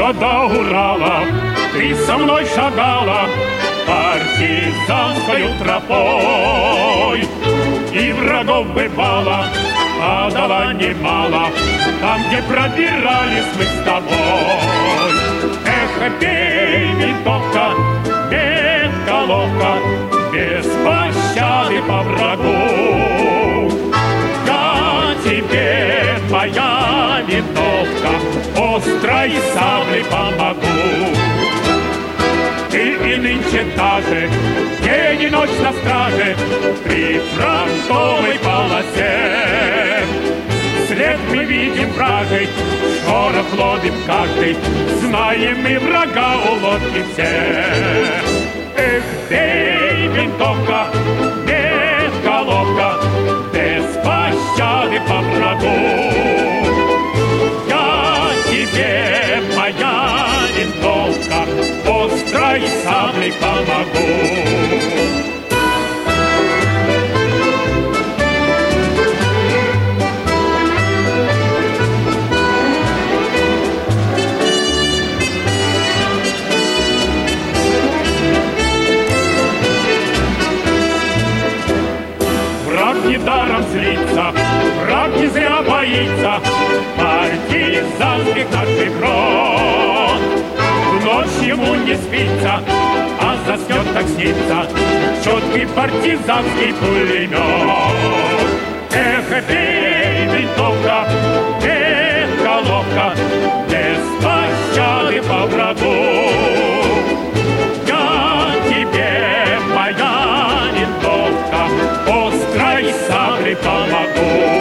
еще до Урала ты со мной шагала партизанскою тропой, и врагов бывало падало немало там, где пробирались мы с тобой. Эх, бей, винтовка, метко ловко, без пощады по врагу. Я тебе, твоя винтовка, острой саблей помогу. Ты и нынче та же, день и ночь на страже, при фронтовой полосе. След мы видим вражий, шорох ловим каждый, знаем мы врага у лодки все. Эх, бей, винтовка, метко ловко, без пощады по врагу. Я тебе, моя винтовка, острой саблей помогу. Враг недаром злится, враг не зря боится партизанских наших рот. В ночь ему не спится, а заснет так снится четкий партизанский пулемет. Эх, бей, винтовка, метко ловко, без пощады по врагу. Я тебе, моя винтовка, острой саблей помогу.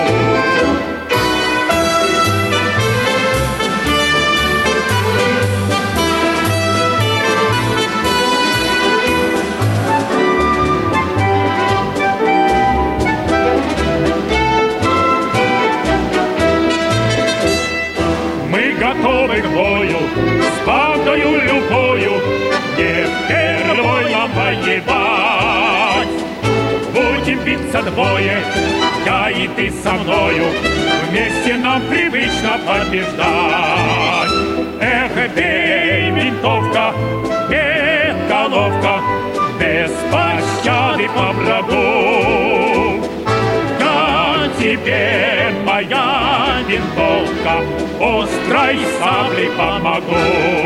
Готовы к бою, с бандою любою, не впервой нам воевать. Будем биться двое, я и ты со мною, вместе нам привычно побеждать. Эх, бей, винтовка, метко ловко, без пощады по врагу. Я тебе, моя винтовка, острой саблей помогу.